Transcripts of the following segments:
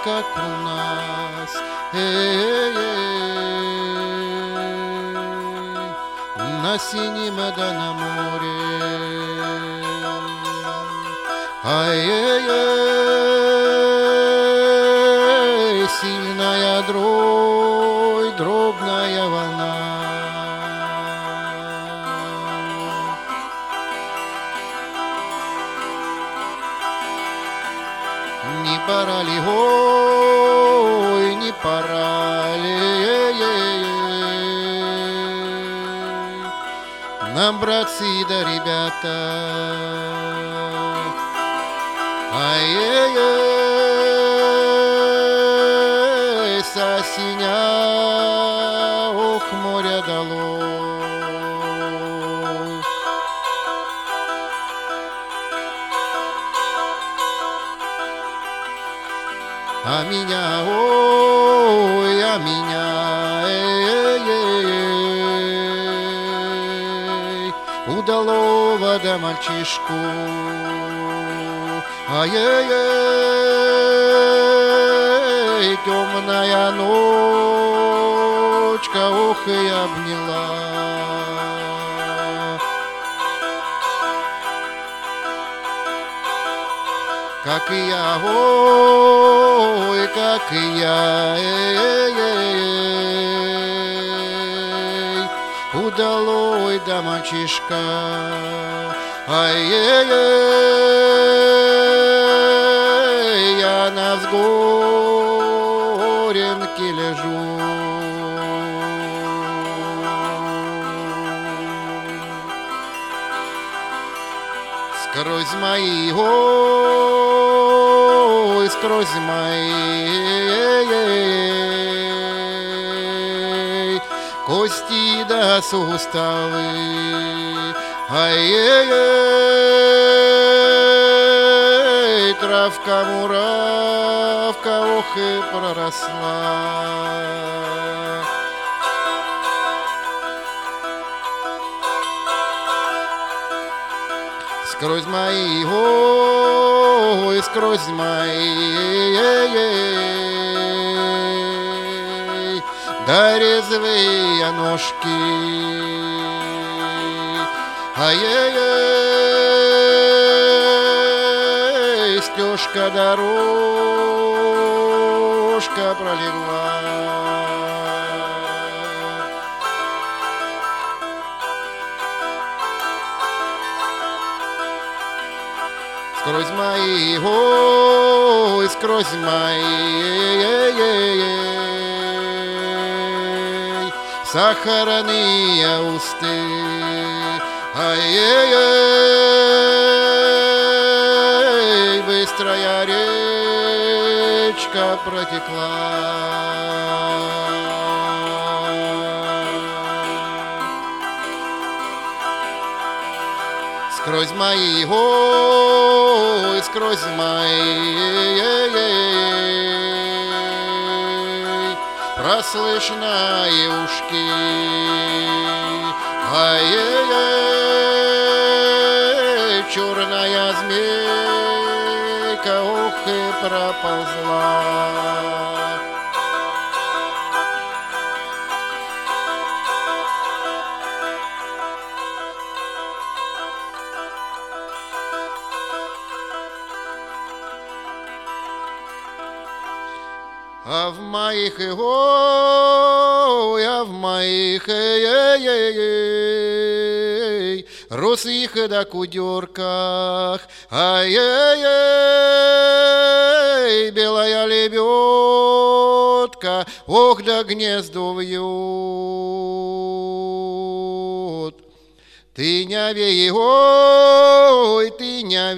как у нас. На синем да на море. Сильная дробь, дробная волна. Не пора ли, ой, не пора ли нам, братцы да ребята, со синя, ох, моря долой. А меня, ой, а меня, удалого да мальчишку, темная ночка, ох, и обняла. Как и я, ой, как и я, удалой да мальчишка, я на взгоренке лежу. Сквозь мои, ой, сквозь мои кости да суставы, травка муравка, ох, и проросла. Сквозь мои, ой, сквозь мои, да резвые ножки, стежка, дорожка пролегла. Сквозь мои, ой, сквозь мои сахарные усты, быстрая речка протекла. Сквозь мои, ой, сквозь мои прослышные ушки, черная змейка, ох, и проползла. А в моих, ой, а в моих, русых да кудерках, белая лебедка, ох, да гнездо вьет. Ты не вей, ой, ты не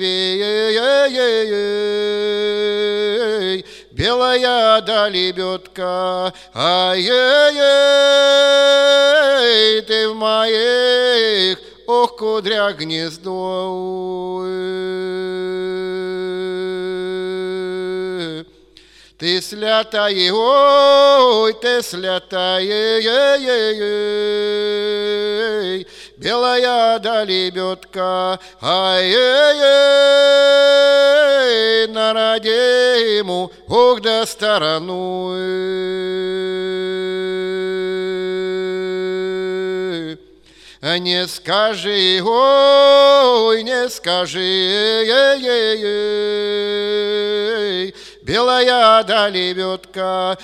вей, белая да лебедка, ты в моих, ох, кудрях гнездо. Ты слятая, ой, ты слятая, белая да лебедка, ай-яй-яй, на родиму, ох да сторону. Не скажи, ой, не скажи, ей-ей-ей, белая да лебедка,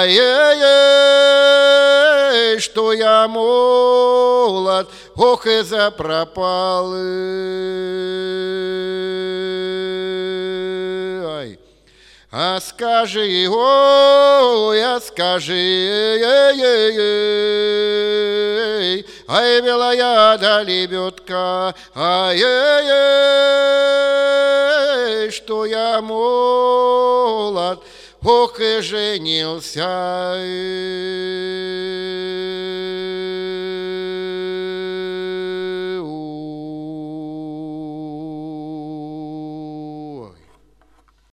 ай-яй-яй, что я молод, ох и запропал. Ай. А скажи, ой, а скажи, ей-ей-ей, ай, белая да лебедка, ай-ей-ей, что я молод, ох и женился.